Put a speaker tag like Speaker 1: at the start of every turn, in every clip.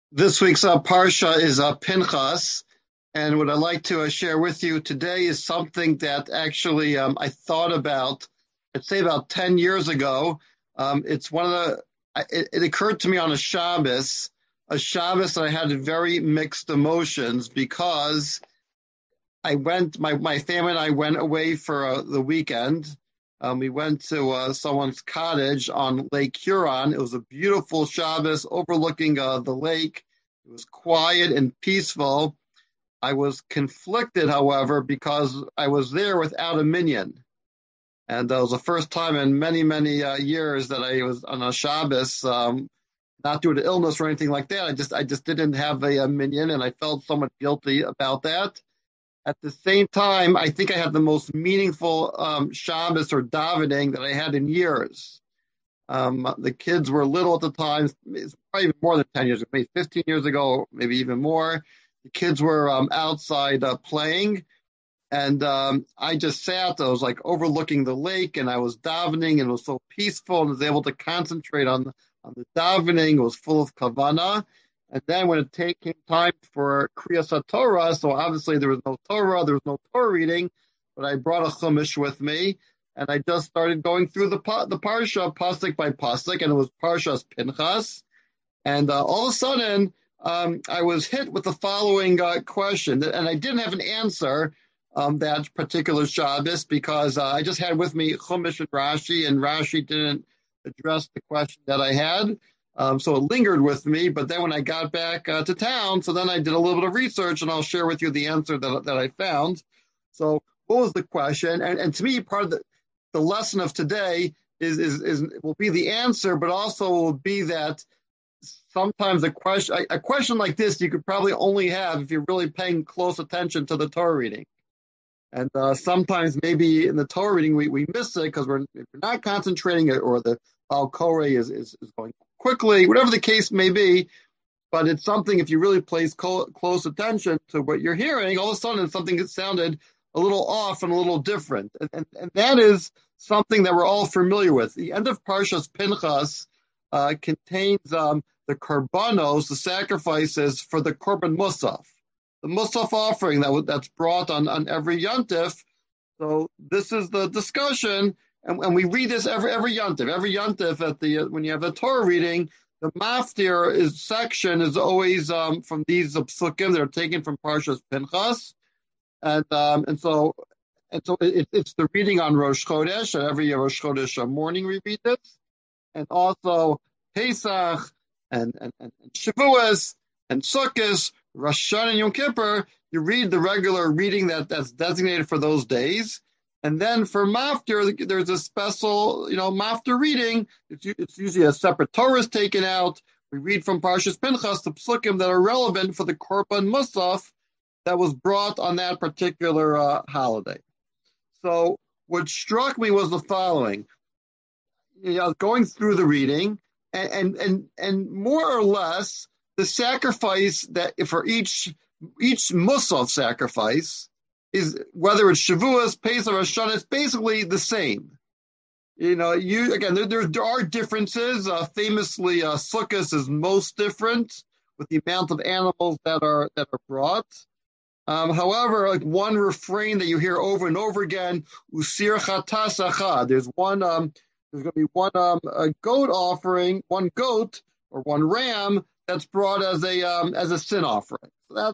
Speaker 1: This week's Parsha is Pinchas, and what I'd like to share with you today is something that actually I thought about, I'd say about 10 years ago. It's one of it occurred to me on a Shabbos that I had very mixed emotions because my family and I went away for the weekend. We went to someone's cottage on Lake Huron. It was a beautiful Shabbos overlooking the lake. It was quiet and peaceful. I was conflicted, however, because I was there without a minyan. And that was the first time in many, many years that I was on a Shabbos, not due to illness or anything like that. I just didn't have a minyan, and I felt somewhat guilty about that. At the same time, I think I had the most meaningful Shabbos or davening that I had in years. The kids were little at the time. It's probably even more than 10 years ago, maybe 15 years ago, maybe even more. The kids were outside playing. And I just sat, I was like overlooking the lake, and I was davening, and it was so peaceful, and I was able to concentrate on the davening. It was full of kavana. And then when it came time for Kriyas Torah, so obviously there was no Torah reading, but I brought a chumash with me, and I just started going through the parsha, pasuk by pasuk, and it was Parshas Pinchas. And all of a sudden, I was hit with the following question, and I didn't have an answer that particular Shabbos because I just had with me Chumash and Rashi didn't address the question that I had. So it lingered with me, but then when I got back to town, so then I did a little bit of research, and I'll share with you the answer that I found. So what was the question? And to me, part of the lesson of today is will be the answer, but also will be that sometimes a question like this you could probably only have if you're really paying close attention to the Torah reading. And sometimes maybe in the Torah reading we miss it because we're not concentrating or the Al Koreh is going quickly, whatever the case may be. But it's something, if you really pay close attention to what you're hearing, all of a sudden it's something that sounded a little off and a little different. And that is something that we're all familiar with. The end of Parshas Pinchas contains the korbanos, the sacrifices for the korban musaf, the musaf offering that's brought on every yontif. So this is the discussion, and we read this every yontif. Every yontif when you have a Torah reading, the maftir section is always from these psukim that are taken from Parshas Pinchas, and so it's the reading on Rosh Chodesh, and every Rosh Chodesh morning we read this, and also Pesach and Shavuos and Sukkot, Rosh Hashanah and Yom Kippur. You read the regular reading that's designated for those days. And then for Maftir, there's a special, Maftir reading. It's usually a separate Torah is taken out. We read from Parshas Pinchas the psukim that are relevant for the Korban Musaf that was brought on that particular holiday. So what struck me was the following. Going through the reading, and more or less the sacrifice that for each Musaf sacrifice is, whether it's Shavuos, Pesach, or Rosh Hashanah, it's basically the same. There are differences. Famously, Sukkot is most different with the amount of animals that are brought. However, like one refrain that you hear over and over again, Usir Chatas Achad. There's going to be one a goat offering, one goat or one ram that's brought as a sin offering. So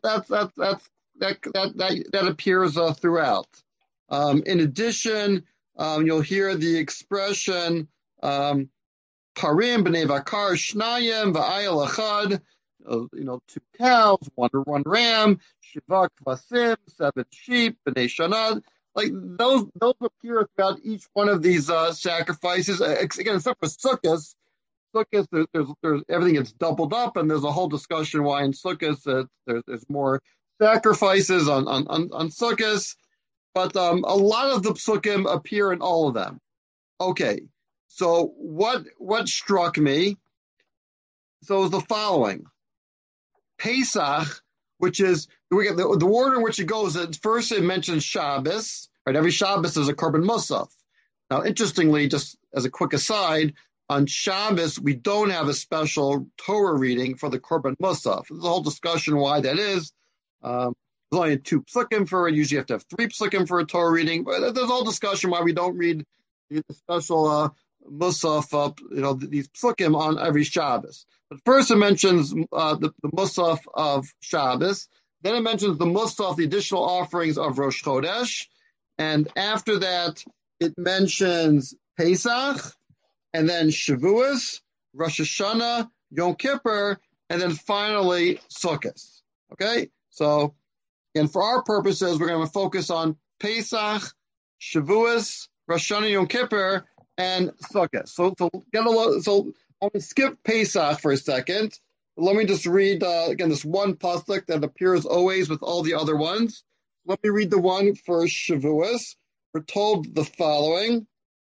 Speaker 1: that appears throughout. In addition, you'll hear the expression Parim b'nei vakar shnayim v'ayel achad. 2 cows, one ram, shiva kvasim, 7 sheep, b'nei shanad. Like those appear throughout each one of these sacrifices. Again, except for Sukkot. Sukkot, there's everything gets doubled up, and there's a whole discussion why in Sukkot there's more sacrifices on Sukkot. But a lot of the psukim appear in all of them. Okay, so what struck me? So is the following: Pesach, which is the order in which it goes. First, it mentions Shabbos. Right, every Shabbos is a korban musaf. Now, interestingly, just as a quick aside, on Shabbos, we don't have a special Torah reading for the Korban Musaf. There's a whole discussion why that is. There's only 2 psukim for it. Usually you have to have 3 psukim for a Torah reading. But there's a whole discussion why we don't read the special Musaf, these psukim on every Shabbos. But first it mentions the Musaf of Shabbos. Then it mentions the Musaf, the additional offerings of Rosh Chodesh. And after that, it mentions Pesach, and then Shavuos, Rosh Hashanah, Yom Kippur, and then finally Sukkot. Okay? So, and for our purposes, we're going to focus on Pesach, Shavuos, Rosh Hashanah, Yom Kippur, and Sukkot. So I'm going to skip Pesach for a second. Let me just read, again, this one pasuk that appears always with all the other ones. Let me read the one for Shavuos. We're told the following.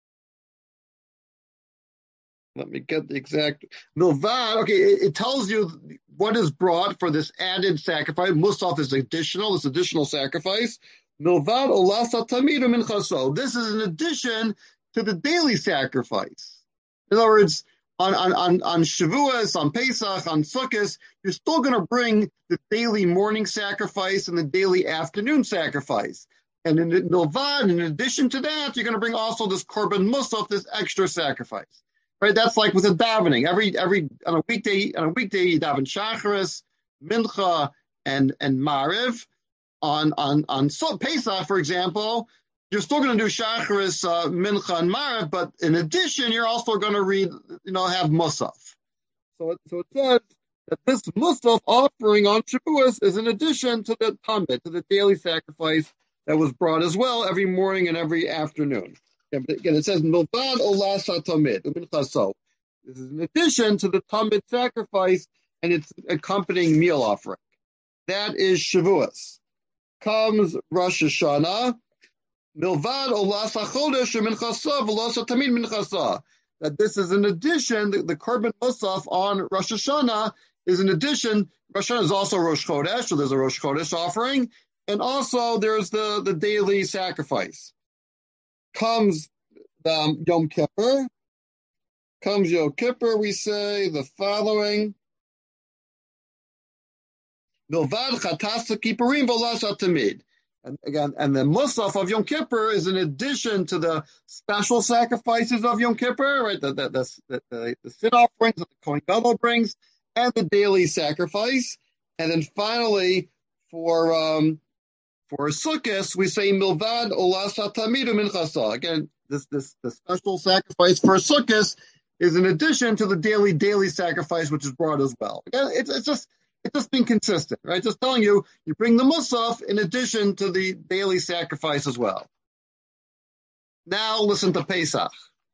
Speaker 1: Let me get the exact milvad. Okay, it tells you what is brought for this added sacrifice. Musaf is additional, this additional sacrifice. Milvad olasa tamidu minchaso. This is an addition to the daily sacrifice. In other words, on Shavuos, on Pesach, on Sukkot, you're still going to bring the daily morning sacrifice and the daily afternoon sacrifice. And in milvad, in addition to that, you're going to bring also this korban musaf, this extra sacrifice. Right, that's like with a davening. Every on a weekday you daven shacharis, mincha, and mariv. On Pesach, for example, you're still going to do shacharis, mincha, and mariv, but in addition, you're also going to read, have musaf. So it says that this musaf offering on Shavuos is in addition to the tamid, to the daily sacrifice that was brought as well every morning and every afternoon. Again, it says milvad olas hatamid. This is in addition to the tamid sacrifice and its accompanying meal offering. That is Shavuos. Comes Rosh Hashanah. Milvad olas hachodesh minchasa v'los hatamid minchasa. That this is in addition. The korban musaf on Rosh Hashanah is in addition. Rosh Hashanah is also Rosh Chodesh, so there's a Rosh Chodesh offering, and also there's the daily sacrifice. Comes Yom Kippur. Comes Yom Kippur, we say the following. Milvad chatas kippurim v'olas hatamid. And again, and the musaf of Yom Kippur is in addition to the special sacrifices of Yom Kippur, right? The sin offerings that the Kohen Gadol brings, and the daily sacrifice. And then finally, for Sukkot, we say milvad olas hatamidu minchasa. Again, the special sacrifice for Sukkot is in addition to the daily sacrifice which is brought as well. Again, it's just being consistent, right? Just telling you bring the musaf in addition to the daily sacrifice as well. Now listen to Pesach.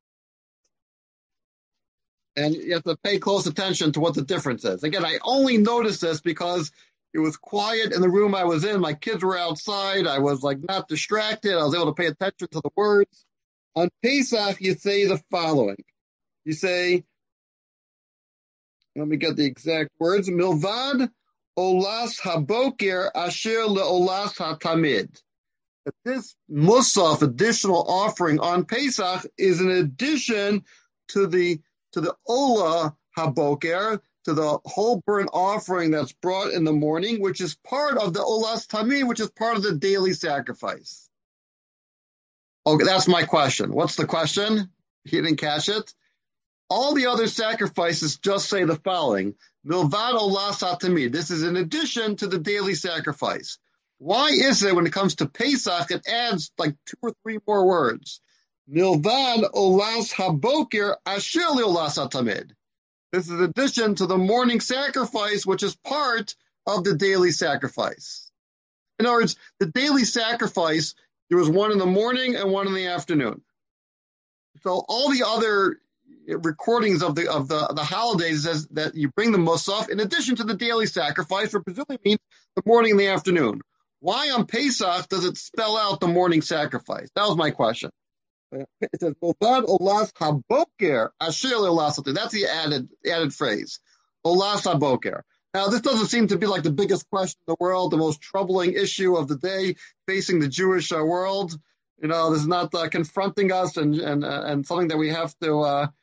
Speaker 1: And you have to pay close attention to what the difference is. Again, I only noticed this because it was quiet in the room I was in. My kids were outside. I was not distracted. I was able to pay attention to the words. On Pesach, you say the following. You say, let me get the exact words. Milvad olas haboker asher leolas hatamid. That this musaf, additional offering on Pesach, is in addition to the olah haboker, to the whole burnt offering that's brought in the morning, which is part of the olas tamid, which is part of the daily sacrifice. Okay, that's my question. What's the question? You didn't catch it? All the other sacrifices just say the following. Milvad olas hatamid. This is in addition to the daily sacrifice. Why is it when it comes to Pesach, it adds 2 or 3 more words? Milvad olas haboker asher leolas hatamid. This is in addition to the morning sacrifice, which is part of the daily sacrifice. In other words, the daily sacrifice, there was one in the morning and one in the afternoon. So all the other recordings of the holidays says that you bring the musaf in addition to the daily sacrifice, which presumably means the morning and the afternoon. Why on Pesach does it spell out the morning sacrifice? That was my question. It says milvad olas haboker asher leolas hatamid. That's the added phrase. Olas haboker. Now, this doesn't seem to be the biggest question in the world, the most troubling issue of the day facing the Jewish world. This is not confronting us and something that we have to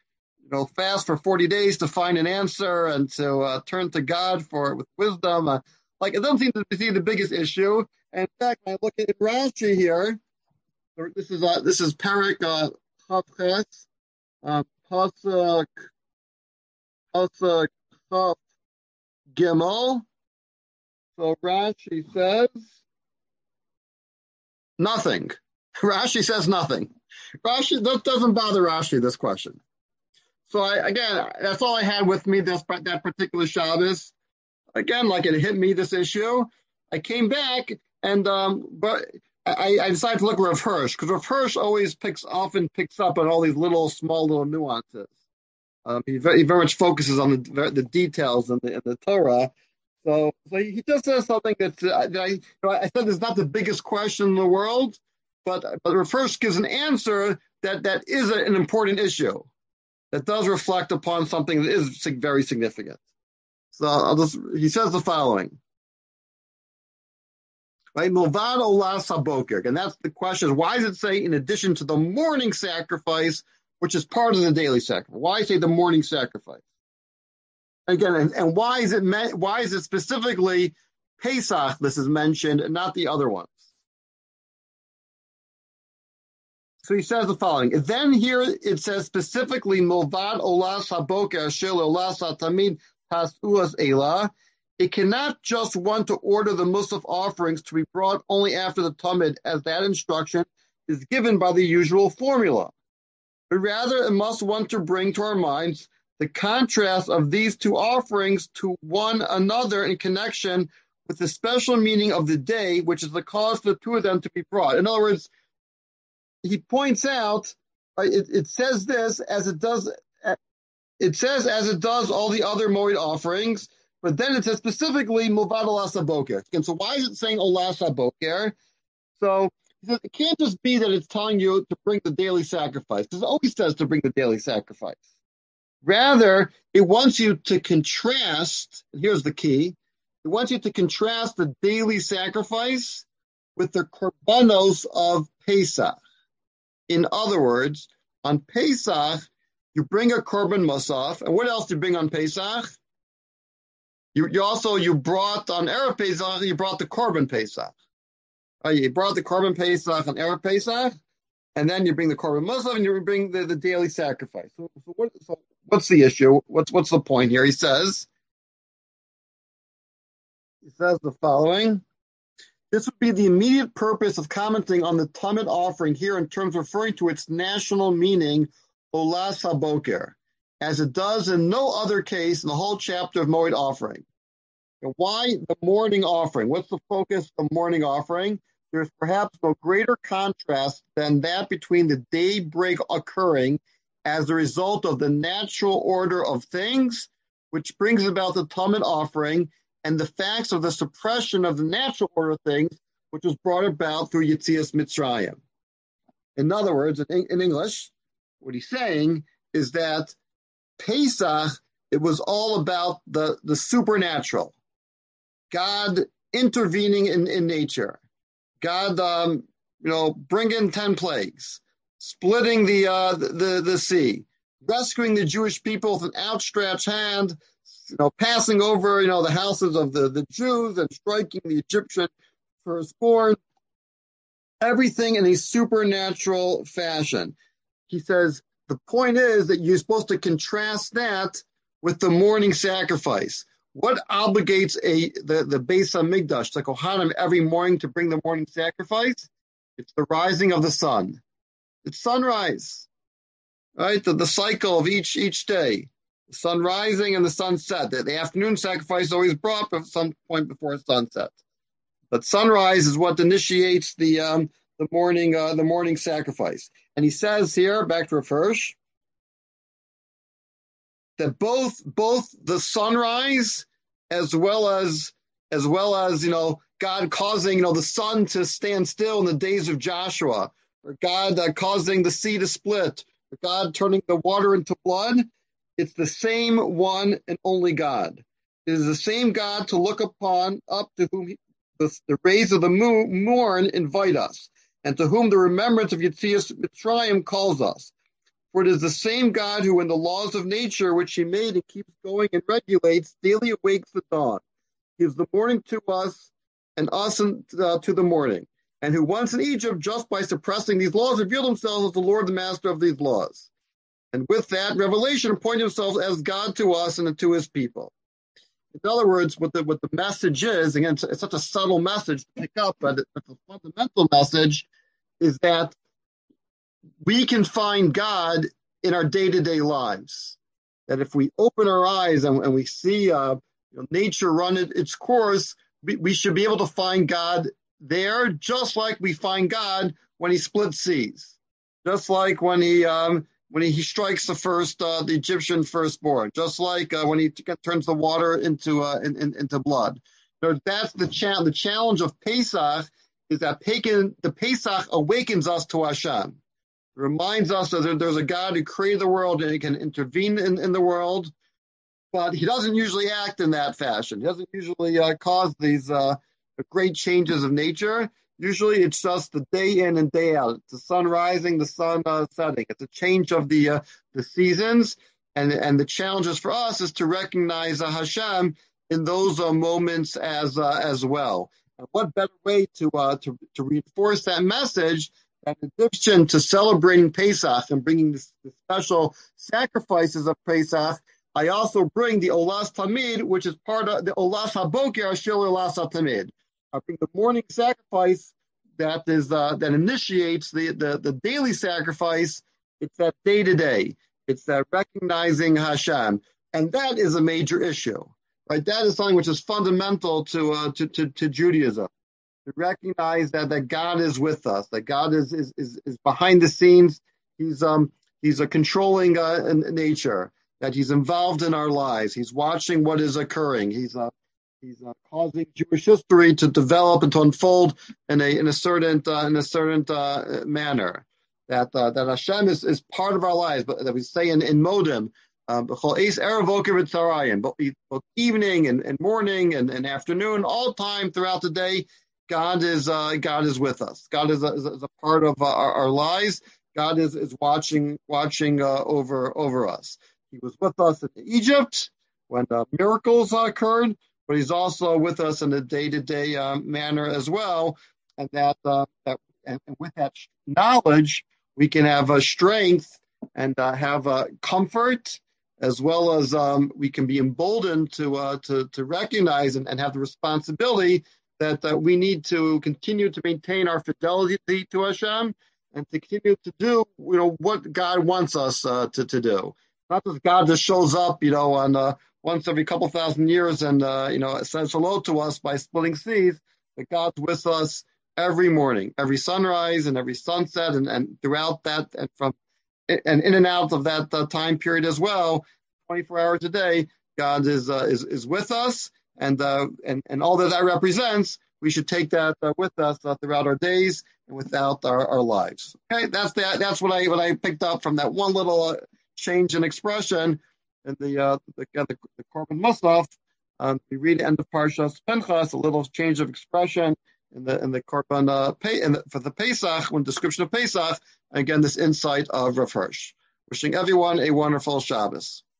Speaker 1: fast for 40 days to find an answer and to turn to God with wisdom. It doesn't seem to be the biggest issue. And in fact, when I look at Rashi here, this is Parak Chavches, Pasuk Chav Gimel. So Rashi says nothing. Rashi says nothing. Rashi doesn't bother Rashi this question. So that's all I had with me that particular Shabbos. Again, it hit me, this issue. I came back and but I decided to look at Rav Hirsch, because Rav Hirsch often picks up on all these small little nuances. He very much focuses on the details in the Torah. So he just says something that I said is not the biggest question in the world, but Rav Hirsch gives an answer that is an important issue, that does reflect upon something that is very significant. So he says the following. Right, Milvad Olas HaBoker, and that's the question: why does it say in addition to the morning sacrifice, which is part of the daily sacrifice? Why say the morning sacrifice? Again, and why is it specifically Pesach this is mentioned and not the other ones? So he says the following. Then here it says specifically Milvad Olas HaBoker Shel Olas HaTamid Hasuas Elah. It cannot just want to order the Musaf offerings to be brought only after the Tamid, as that instruction is given by the usual formula. But rather it must want to bring to our minds the contrast of these two offerings to one another in connection with the special meaning of the day, which is the cause for the two of them to be brought. In other words, he points out, it says this as it does. It says as it does all the other Moed offerings, but then it says specifically Milvad Olas HaBoker. And so why is it saying Olas HaBoker? So it can't just be that it's telling you to bring the daily sacrifice, because it always says to bring the daily sacrifice. Rather, it wants you to contrast, and here's the key, it wants you to contrast the daily sacrifice with the korbanos of Pesach. In other words, on Pesach, you bring a korban musaf, and what else do you bring on Pesach? You brought on Erev Pesach, you brought the korban Pesach. You brought the korban Pesach on Erev Pesach, and then you bring the korban musaf, and you bring the daily sacrifice. So what's the issue? What's the point here? He says the following. This would be the immediate purpose of commenting on the Tamid offering here in terms of referring to its national meaning, Olas HaBoker, as it does in no other case in the whole chapter of Moed offering. And why the morning offering? What's the focus of the morning offering? There's perhaps no greater contrast than that between the daybreak occurring as a result of the natural order of things, which brings about the Tamid offering, and the facts of the suppression of the natural order of things, which was brought about through Yetzias Mitzrayim. In other words, in English, what he's saying is that Pesach, it was all about the supernatural, God intervening in nature, God, bringing 10 plagues, splitting the sea, rescuing the Jewish people with an outstretched hand, passing over, the houses of the Jews and striking the Egyptian firstborn, everything in a supernatural fashion. He says the point is that you're supposed to contrast that with the morning sacrifice. What obligates the Beis HaMikdash, the Kohanim, every morning to bring the morning sacrifice? It's the rising of the sun. It's sunrise, right? The cycle of each day. The sun rising and the sunset. The afternoon sacrifice is always brought at some point before sunset. But sunrise is what initiates the morning sacrifice. And he says here, back to Rav Hirsch, that both the sunrise as well as God causing the sun to stand still in the days of Joshua, or God causing the sea to split, or God turning the water into blood. It's the same one and only God. It is the same God to look upon, up to whom the rays of the morn invite us, and to whom the remembrance of Yetzias Mitzrayim calls us. For it is the same God who, in the laws of nature which he made and keeps going and regulates, daily awakes the dawn, gives the morning to us and us to the morning, and who once in Egypt, just by suppressing these laws, revealed himself as the Lord, the master of these laws. And with that revelation, appointed himself as God to us and to his people. In other words, what the message is, again, it's such a subtle message to pick up, but it's a fundamental message, is that we can find God in our day-to-day lives. That if we open our eyes and we see nature run its course, we should be able to find God there, just like we find God when he splits seas, just like when he strikes the Egyptian firstborn, just like when he turns the water into blood. So that's the challenge. The challenge of Pesach is that the Pesach awakens us to Hashem. It reminds us that there's a God who created the world and he can intervene in the world, but he doesn't usually act in that fashion. He doesn't usually cause these great changes of nature. Usually it's just the day in and day out. It's the sun rising, the sun setting. It's a change of the seasons. And the challenges for us is to recognize Hashem in those moments as well. And what better way to reinforce that message than in addition to celebrating Pesach and bringing the special sacrifices of Pesach, I also bring the Olas Tamid, which is part of the Olas HaBoker Shel Olas HaTamid. I bring the morning sacrifice that initiates the daily sacrifice. It's that day to day. It's that recognizing Hashem, and that is a major issue, right? That is something which is fundamental to Judaism. To recognize that God is with us, that God is behind the scenes. He's a controlling nature. That he's involved in our lives. He's watching what is occurring. He's causing Jewish history to develop and to unfold in a certain manner. That Hashem is part of our lives, but that we say in Modim, both evening and morning and afternoon, all time throughout the day, God is with us. God is a part of our lives. God is watching over us. He was with us in Egypt when miracles occurred, but he's also with us in a day-to-day manner as well. And and with that knowledge, we can have a strength and have a comfort, as well as we can be emboldened to recognize and have the responsibility that we need to continue to maintain our fidelity to Hashem and to continue to do what God wants us to do. Not that God just shows up, on once every couple thousand years and says hello to us by splitting seas. But God's with us every morning, every sunrise and every sunset, and throughout that, and in and out of that time period as well, 24 hours a day, God is with us, and all that represents. We should take that with us throughout our days and without our lives. Okay, that's what I picked up from that one little change in expression in the Korban Musaf. We read end of Parshas Pinchas, a little change of expression in the Korban for the Pesach, when description of Pesach. Again, this insight of Rav Hirsch. Wishing everyone a wonderful Shabbos.